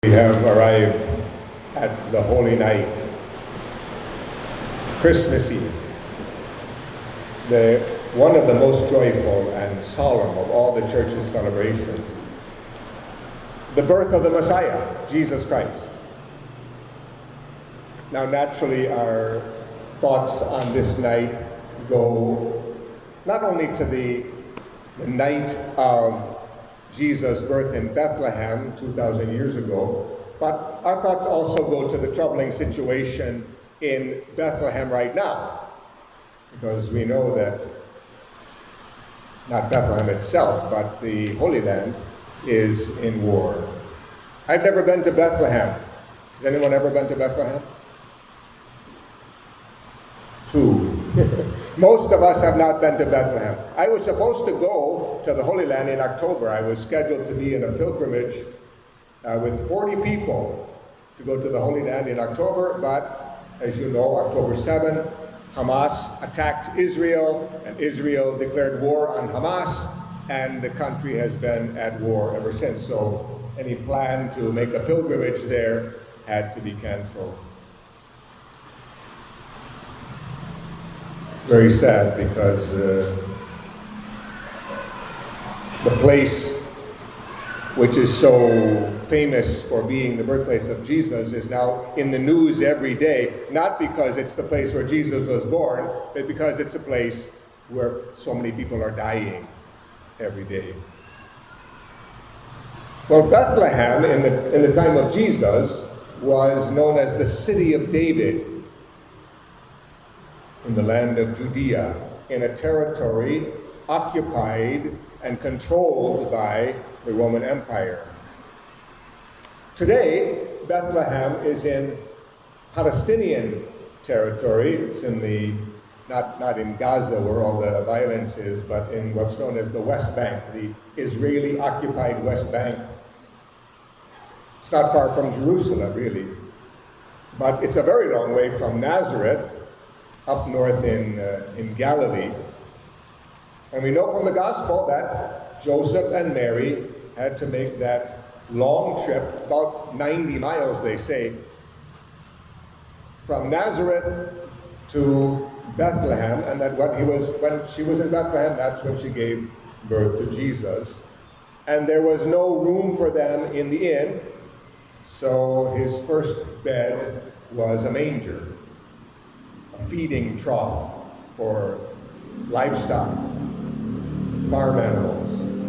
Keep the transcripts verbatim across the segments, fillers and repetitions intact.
We have arrived at the Holy Night, Christmas Eve, the, one of the most joyful and solemn of all the church's celebrations, the birth of the Messiah, Jesus Christ. Now, naturally, our thoughts on this night go not only to the, the night of Jesus' birth in Bethlehem two thousand years ago, but our thoughts also go to the troubling situation in Bethlehem right now, because we know that not Bethlehem itself, but the Holy Land is in war. I've never been to Bethlehem. Has anyone ever been to Bethlehem? Two. Most of us have not been to Bethlehem. I was supposed to go to the Holy Land in October. I was scheduled to be in a pilgrimage uh, with forty people to go to the Holy Land in October, but as you know, October seventh, Hamas attacked Israel, and Israel declared war on Hamas, and the country has been at war ever since. So any plan to make a pilgrimage there had to be canceled. Very sad, because uh, the place which is so famous for being the birthplace of Jesus is now in the news every day, not because it's the place where Jesus was born, but because it's a place where so many people are dying every day. Well, Bethlehem in the, in the time of Jesus was known as the city of David, in the land of Judea, in a territory occupied and controlled by the Roman Empire. Today, Bethlehem is in Palestinian territory. It's in the, not, not in Gaza where all the violence is, but in what's known as the West Bank, the Israeli-occupied West Bank. It's not far from Jerusalem, really, but it's a very long way from Nazareth, up north in, uh, in Galilee. And we know from the gospel that Joseph and Mary had to make that long trip, about ninety miles, they say, from Nazareth to Bethlehem, and that when he was when she was in Bethlehem, that's when she gave birth to Jesus. And there was no room for them in the inn, so his first bed was a manger, feeding trough for livestock, farm animals.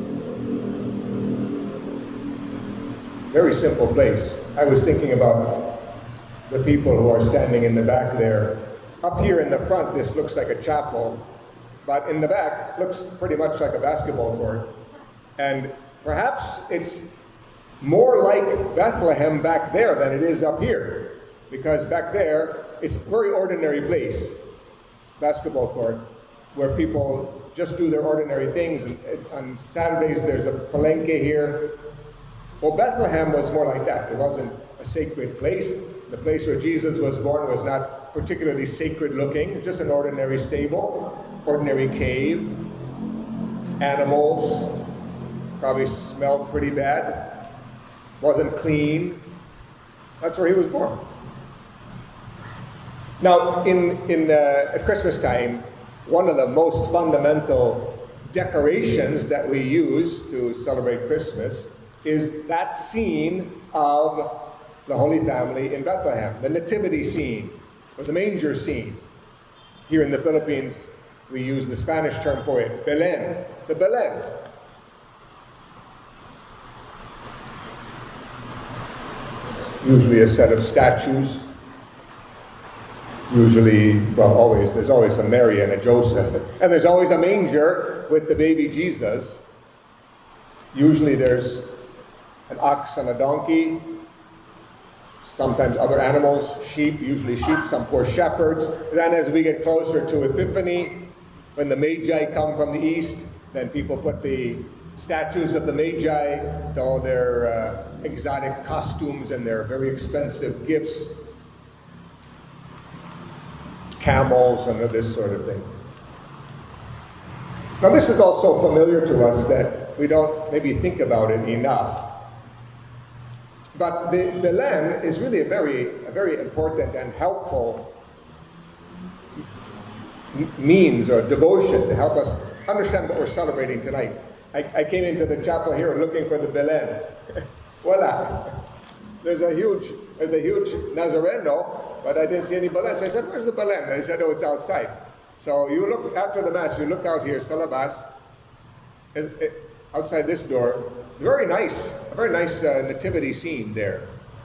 Very simple place. I was thinking about the people who are standing in the back there. Up here in the front, this looks like a chapel, but in the back, looks pretty much like a basketball court. And perhaps it's more like Bethlehem back there than it is up here, because back there, it's a very ordinary place, basketball court, where people just do their ordinary things. And on Saturdays, there's a palenque here. Well, Bethlehem was more like that. It wasn't a sacred place. The place where Jesus was born was not particularly sacred looking. It was just an ordinary stable, ordinary cave. Animals probably smelled pretty bad. Wasn't clean. That's where he was born. Now, in, in, uh, at Christmas time, one of the most fundamental decorations that we use to celebrate Christmas is that scene of the Holy Family in Bethlehem, the nativity scene, or the manger scene. Here in the Philippines, we use the Spanish term for it, Belén, the Belén. It's usually a set of statues. Usually, well, always, there's always a Mary and a Joseph, and there's always a manger with the baby Jesus. Usually there's an ox and a donkey, sometimes other animals, sheep, usually sheep, some poor shepherds. Then as we get closer to Epiphany, when the Magi come from the east, then people put the statues of the Magi with all their uh, exotic costumes and their very expensive gifts, camels and this sort of thing. Now, this is also familiar to us that we don't maybe think about it enough. But the Belen is really a very, a very important and helpful means or devotion to help us understand what we're celebrating tonight. I, I came into the chapel here looking for the Belen. Voila! There's a huge, there's a huge Nazareno, but I didn't see any Belen. So I said, "Where's the Belen?" And they said, "Oh, it's outside." So you look after the mass. You look out here, Salabas, outside this door. Very nice, a very nice uh, nativity scene there.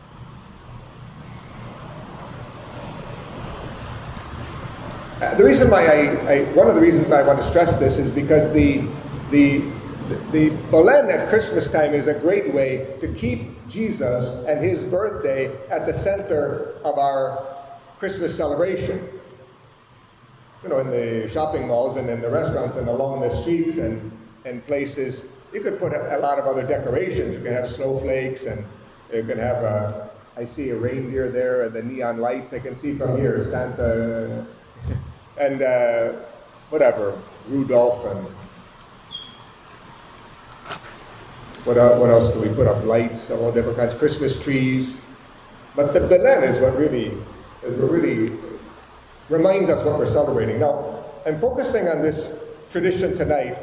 Uh, the reason why I, I, one of the reasons I want to stress this is because the, the, the Belen at Christmas time is a great way to keep Jesus and his birthday at the center of our Christmas celebration. You know, in the shopping malls and in the restaurants and along the streets and, and places, you could put a, a lot of other decorations. You can have snowflakes, and you can have, a, I see a reindeer there, and the neon lights I can see from here, Santa, and uh, whatever, Rudolph, and what, uh, what else do we put up? Lights, all different kinds, Christmas trees. But the Belen is what really, is what really reminds us what we're celebrating. Now, I'm focusing on this tradition tonight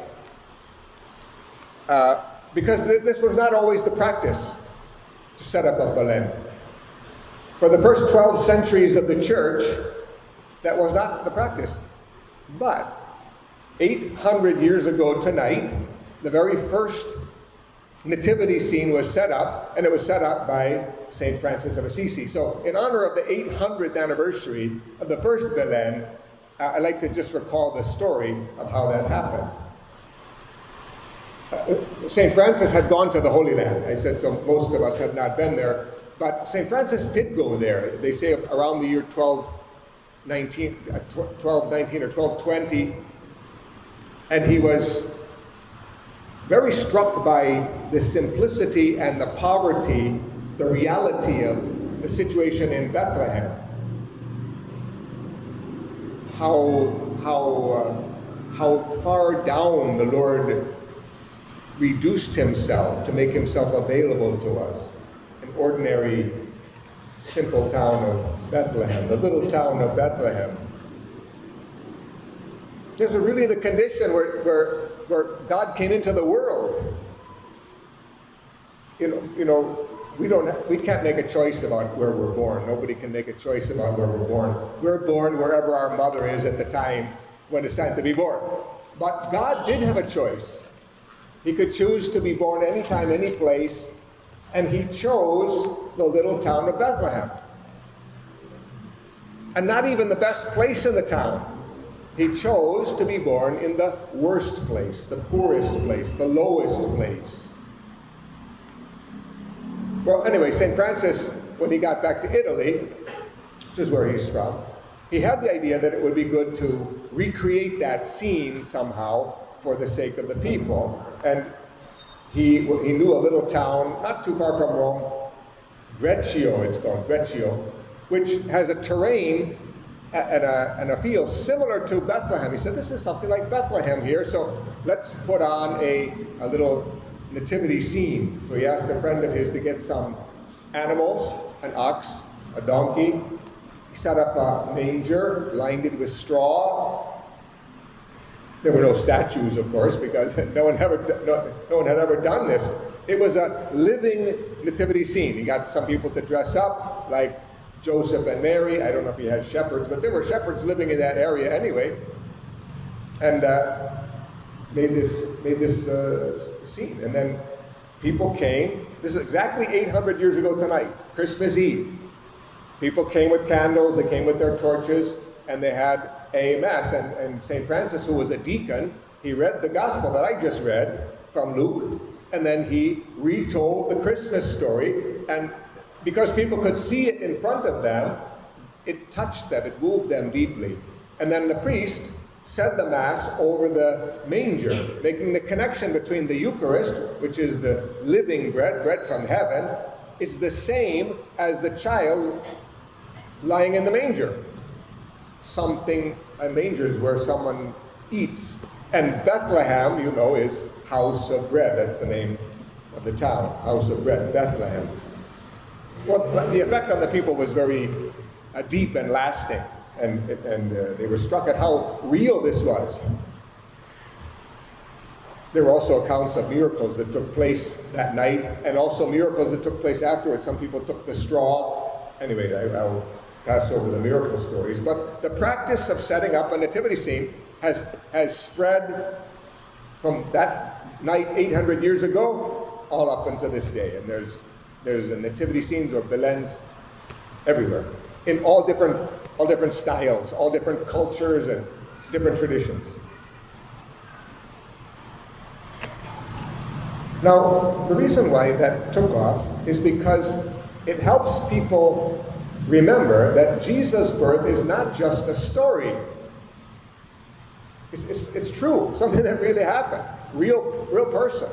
uh, because th- this was not always the practice to set up a Belen. For the first twelve centuries of the church, that was not the practice. But eight hundred years ago tonight, the very first nativity scene was set up, and it was set up by Saint Francis of Assisi. So in honor of the eight hundredth anniversary of the first Belen, uh, I'd like to just recall the story of how that happened. Uh, Saint Francis had gone to the Holy Land. I said, so most of us had not been there. But Saint Francis did go there. They say around the year twelve nineteen, uh, twelve nineteen or twelve twenty. And he was very struck by the simplicity and the poverty, the reality of the situation in Bethlehem. How, how, uh, how far down the Lord reduced himself to make himself available to us. An ordinary, simple town of Bethlehem, the little town of Bethlehem. This is really the condition where, where, where God came into the world. You know, you know, we don't, have, we can't make a choice about where we're born. Nobody can make a choice about where we're born. We're born wherever our mother is at the time when it's time to be born. But God did have a choice. He could choose to be born anytime, any place, and he chose the little town of Bethlehem. And not even the best place in the town. He chose to be born in the worst place, the poorest place, the lowest place. Well, anyway, Saint Francis, when he got back to Italy, which is where he's from, he had the idea that it would be good to recreate that scene somehow for the sake of the people. And he, he knew a little town not too far from Rome, Greccio it's called, Greccio, which has a terrain and a, and a field similar to Bethlehem. He said, this is something like Bethlehem here, so let's put on a, a little nativity scene. So he asked a friend of his to get some animals, an ox, a donkey. He set up a manger, lined it with straw. There were no statues, of course, because no one, ever, no, no one had ever done this. It was a living nativity scene. He got some people to dress up, like Joseph and Mary. I don't know if he had shepherds, but there were shepherds living in that area anyway. And uh, made this, made this uh, scene. And then people came. This is exactly eight hundred years ago tonight, Christmas Eve. People came with candles, they came with their torches, and they had a mass. And, and Saint Francis, who was a deacon, he read the gospel that I just read from Luke, and then he retold the Christmas story. And because people could see it in front of them, it touched them, it moved them deeply. And then the priest said the Mass over the manger, making the connection between the Eucharist, which is the living bread, bread from heaven, is the same as the child lying in the manger. Something, a manger is where someone eats. And Bethlehem, you know, is house of bread. That's the name of the town, house of bread, Bethlehem. Well, the effect on the people was very uh, deep and lasting, and, and uh, they were struck at how real this was. There were also accounts of miracles that took place that night, and also miracles that took place afterwards. Some people took the straw. Anyway, I, I'll pass over the miracle stories. But the practice of setting up a nativity scene has, has spread from that night eight hundred years ago all up until this day. And there's there's a nativity scenes or Belens everywhere, in all different all different styles, all different cultures and different traditions. Now, the reason why that took off is because it helps people remember that Jesus' birth is not just a story. It's, it's, it's true, something that really happened, real, real person.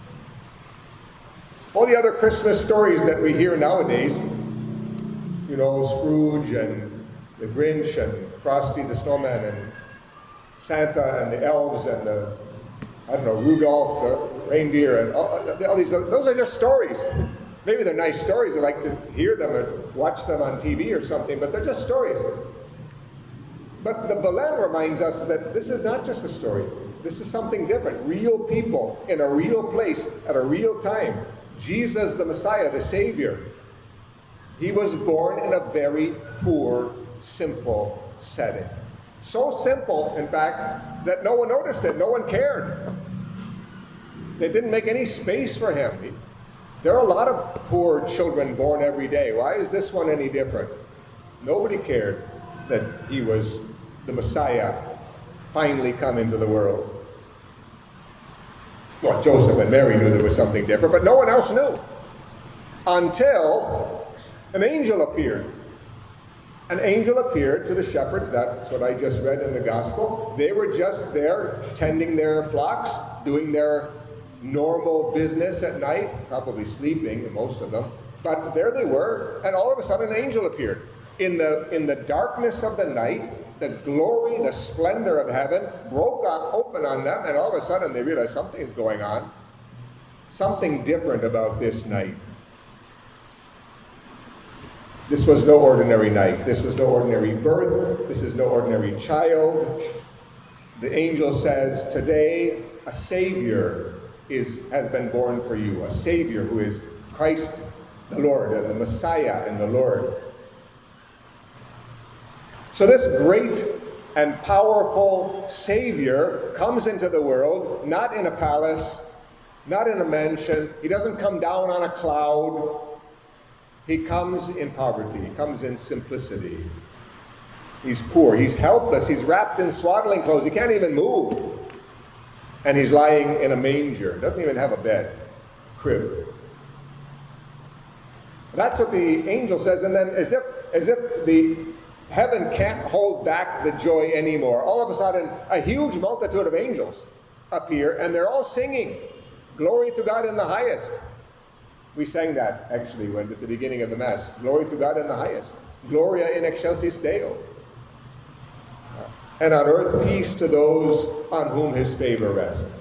All the other Christmas stories that we hear nowadays, you know, Scrooge and the Grinch and Frosty the Snowman and Santa and the elves and the, I don't know, Rudolph the reindeer and all, all these, those are just stories. Maybe they're nice stories. I like to hear them or watch them on T V or something, but they're just stories. But the Belen reminds us that this is not just a story. This is something different. Real people in a real place at a real time. Jesus the Messiah, the Savior. He was born in a very poor, simple setting. So simple, in fact, that no one noticed it. No one cared. They didn't make any space for him. He, There are a lot of poor children born every day. Why is this one any different? Nobody cared that he was the Messiah finally come into the world. Well, Joseph and Mary knew there was something different, but no one else knew. Until an angel appeared. An angel appeared to the shepherds. That's what I just read in the gospel. They were just there tending their flocks, doing their normal business at night, probably sleeping, most of them. But there they were, and all of a sudden an angel appeared. In the, in the darkness of the night, the glory, the splendor of heaven broke on, open on them, and all of a sudden they realized something is going on. Something different about this night. This was no ordinary night. This was no ordinary birth. This is no ordinary child. The angel says, today a Savior is, has been born for you. A Savior who is Christ the Lord, and the Messiah and the Lord. So this great and powerful Savior comes into the world, not in a palace, not in a mansion. He doesn't come down on a cloud. He comes in poverty. He comes in simplicity. He's poor. He's helpless. He's wrapped in swaddling clothes. He can't even move. And he's lying in a manger. Doesn't even have a bed. Crib. That's what the angel says. And then as if, as if the heaven can't hold back the joy anymore, all of a sudden a huge multitude of angels appear, and they're all singing, "Glory to God in the highest." We sang that, actually, when at the beginning of the Mass. Glory to God in the highest. Gloria in excelsis Deo. And on earth peace to those on whom his favor rests.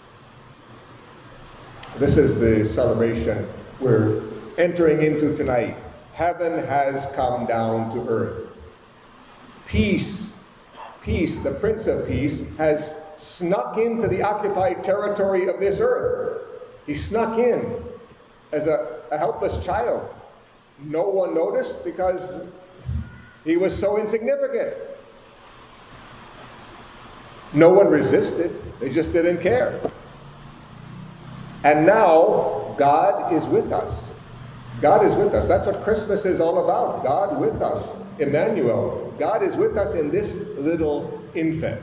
This is the celebration we're entering into tonight. Heaven has come down to earth. Peace, peace, the Prince of Peace, has snuck into the occupied territory of this earth. He snuck in as a, a helpless child. No one noticed because he was so insignificant. No one resisted. They just didn't care. And now God is with us. God is with us. That's what Christmas is all about. God with us. Emmanuel. God is with us in this little infant.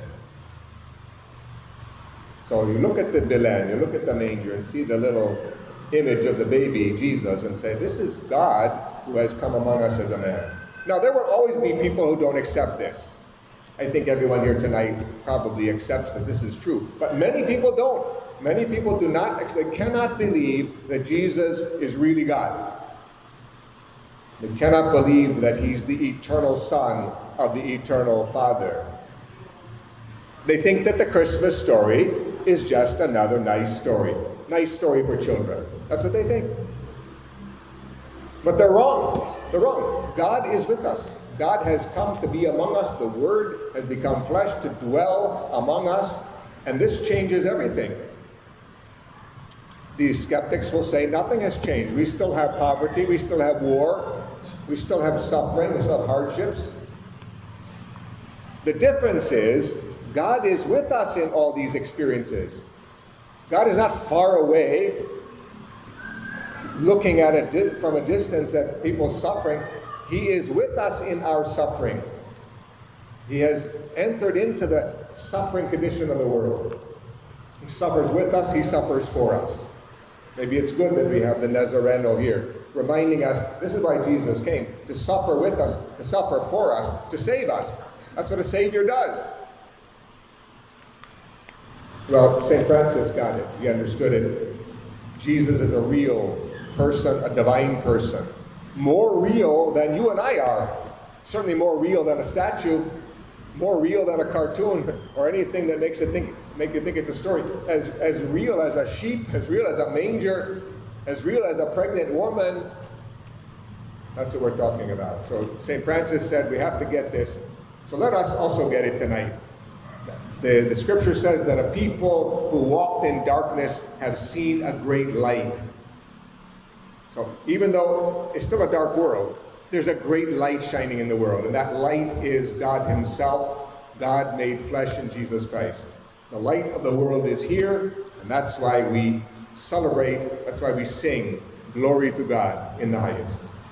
So you look at the Belen, you look at the manger and see the little image of the baby Jesus and say, this is God who has come among us as a man. Now, there will always be people who don't accept this. I think everyone here tonight probably accepts that this is true. But many people don't. Many people do not, they cannot believe that Jesus is really God. They cannot believe that he's the eternal Son of the eternal Father. They think that the Christmas story is just another nice story. Nice story for children. That's what they think. But they're wrong. They're wrong. God is with us. God has come to be among us. The Word has become flesh to dwell among us. And this changes everything. These skeptics will say nothing has changed. We still have poverty. We still have war. We still have suffering. We still have hardships. The difference is God is with us in all these experiences. God is not far away, looking at it from a distance at people suffering. He is with us in our suffering. He has entered into the suffering condition of the world. He suffers with us. He suffers for us. Maybe it's good that we have the Nazareno here, reminding us this is why Jesus came, to suffer with us, to suffer for us, to save us. That's what a Savior does. Well, Saint Francis got it. He understood it. Jesus is a real person, a divine person. More real than you and I are. Certainly more real than a statue. More real than a cartoon or anything that makes it think, make you think it's a story. As, as real as a sheep, as real as a manger, as real as a pregnant woman. That's what we're talking about. So Saint Francis said we have to get this. So let us also get it tonight. The, the scripture says that a people who walked in darkness have seen a great light. So even though it's still a dark world, there's a great light shining in the world. And that light is God himself, God made flesh in Jesus Christ. The light of the world is here, and that's why we celebrate, that's why we sing, glory to God in the highest.